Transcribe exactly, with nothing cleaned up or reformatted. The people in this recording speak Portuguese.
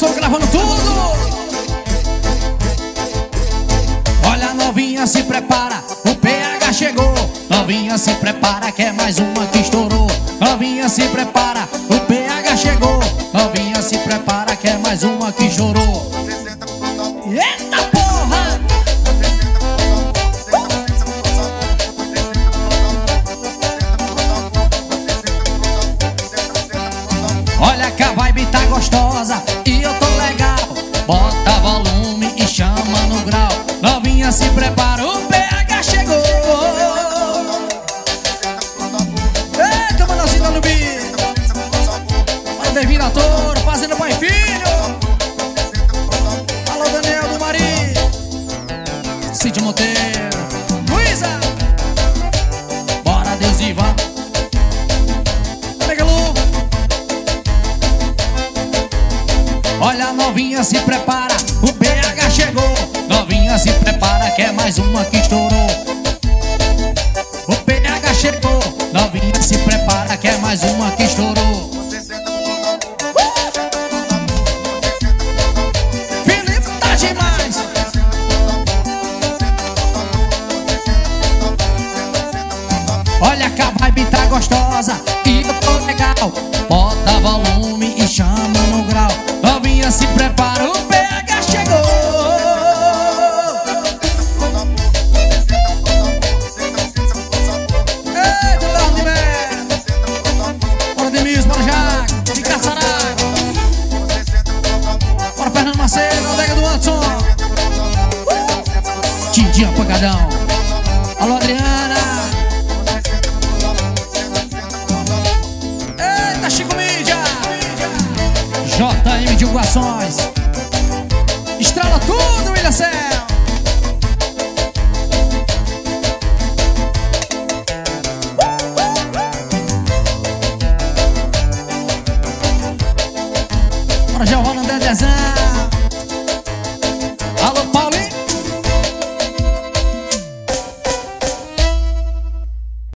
Anderson gravando tudo. Olha, novinha, se prepara, o P H chegou. Novinha, se prepara, que é mais uma que estourou. Novinha, se prepara, o P H chegou. Novinha, se prepara, que é mais uma que estourou. Eita porra! Olha que a vibe tá gostosa e eu tô legal. Bota volume e chama no grau. Novinha, se prepara, o P H chegou. Eita, Manãozinho da Nubi. Olha o Devino Ator, fazendo pai e filho. Alô, Daniel do Mari, Cid Monteiro, Luísa. Bora, Deus e vá. Olha, novinha, se prepara, o P H chegou. Novinha, se prepara, que é mais uma que estourou. O P H chegou. Novinha, se prepara, que é mais uma que estourou. Felipe tá demais. Olha que a vibe tá gostosa e eu tô legal. Bota volume e chama no grau. Novinha, se prepara, o P H chegou. Eita, Leão de Mé. Bora, Demis, bora, Jaque, de Caçaraca. Bora, Fernando Macedo, Aldega do Anderson. Tidinha, pancadão. Alô, Adriana. Eita, Chico Mídia. J M Divulgações.